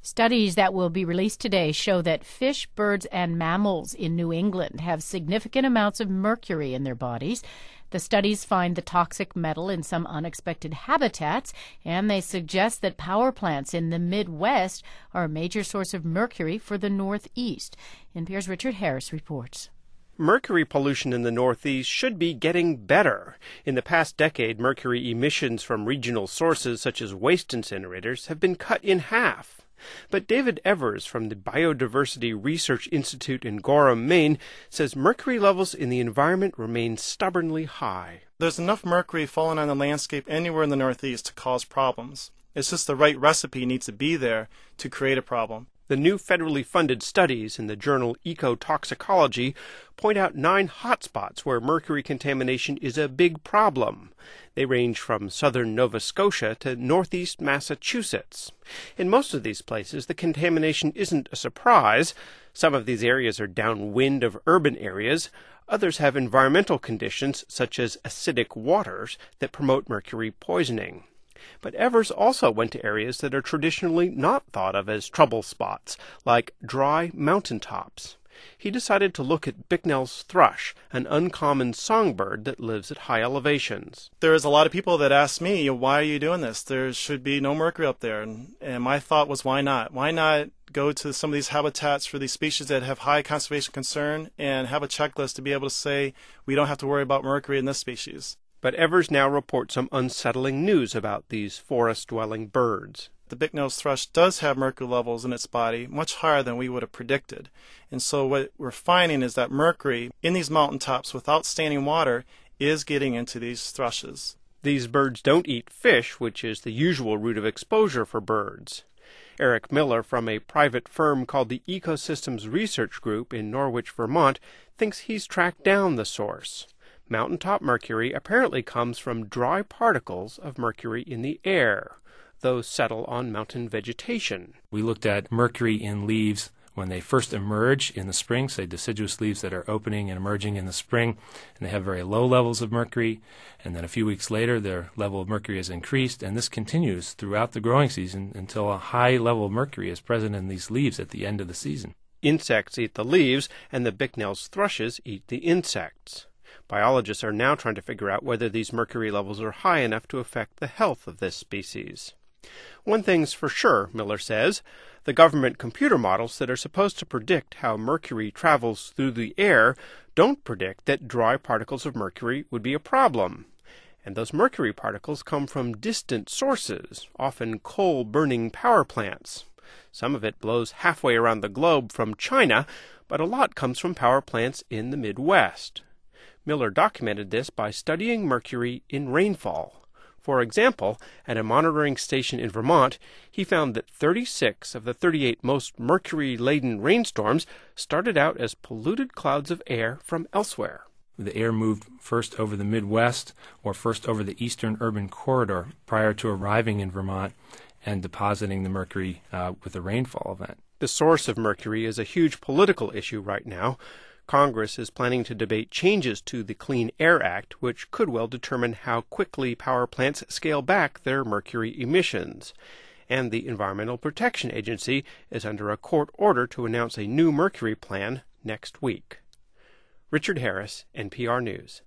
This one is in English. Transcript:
Studies that will be released today show that fish, birds, and mammals in New England have significant amounts of mercury in their bodies. The studies find the toxic metal in some unexpected habitats, and they suggest that power plants in the Midwest are a major source of mercury for the Northeast. NPR's Richard Harris reports. Mercury pollution in the Northeast should be getting better. In the past decade, mercury emissions from regional sources such as waste incinerators have been cut in half. But David Evers from the Biodiversity Research Institute in Gorham, Maine, says mercury levels in the environment remain stubbornly high. There's enough mercury falling on the landscape anywhere in the Northeast to cause problems. It's just the right recipe needs to be there to create a problem. The new federally funded studies in the journal Ecotoxicology point out 9 hotspots where mercury contamination is a big problem. They range from southern Nova Scotia to northeast Massachusetts. In most of these places, the contamination isn't a surprise. Some of these areas are downwind of urban areas. Others have environmental conditions, such as acidic waters, that promote mercury poisoning. But Evers also went to areas that are traditionally not thought of as trouble spots, like dry mountaintops. He decided to look at Bicknell's thrush, an uncommon songbird that lives at high elevations. There's a lot of people that ask me, why are you doing this? There should be no mercury up there. And my thought was, why not? Why not go to some of these habitats for these species that have high conservation concern and have a checklist to be able to say, we don't have to worry about mercury in this species. But Evers now reports some unsettling news about these forest-dwelling birds. The Bicknell's thrush does have mercury levels in its body much higher than we would have predicted. And so what we're finding is that mercury in these mountaintops without standing water is getting into these thrushes. These birds don't eat fish, which is the usual route of exposure for birds. Eric Miller from a private firm called the Ecosystems Research Group in Norwich, Vermont, thinks he's tracked down the source. Mountaintop mercury apparently comes from dry particles of mercury in the air. Those settle on mountain vegetation. We looked at mercury in leaves when they first emerge in the spring, say deciduous leaves that are opening and emerging in the spring, and they have very low levels of mercury. And then a few weeks later, their level of mercury is increased, and this continues throughout the growing season until a high level of mercury is present in these leaves at the end of the season. Insects eat the leaves, and the Bicknell's thrushes eat the insects. Biologists are now trying to figure out whether these mercury levels are high enough to affect the health of this species. One thing's for sure, Miller says, the government computer models that are supposed to predict how mercury travels through the air don't predict that dry particles of mercury would be a problem. And those mercury particles come from distant sources, often coal-burning power plants. Some of it blows halfway around the globe from China, but a lot comes from power plants in the Midwest. Miller documented this by studying mercury in rainfall. For example, at a monitoring station in Vermont, he found that 36 of the 38 most mercury-laden rainstorms started out as polluted clouds of air from elsewhere. The air moved first over the Midwest or first over the eastern urban corridor prior to arriving in Vermont and depositing the mercury with a rainfall event. The source of mercury is a huge political issue right now. Congress is planning to debate changes to the Clean Air Act, which could well determine how quickly power plants scale back their mercury emissions. And the Environmental Protection Agency is under a court order to announce a new mercury plan next week. Richard Harris, NPR News.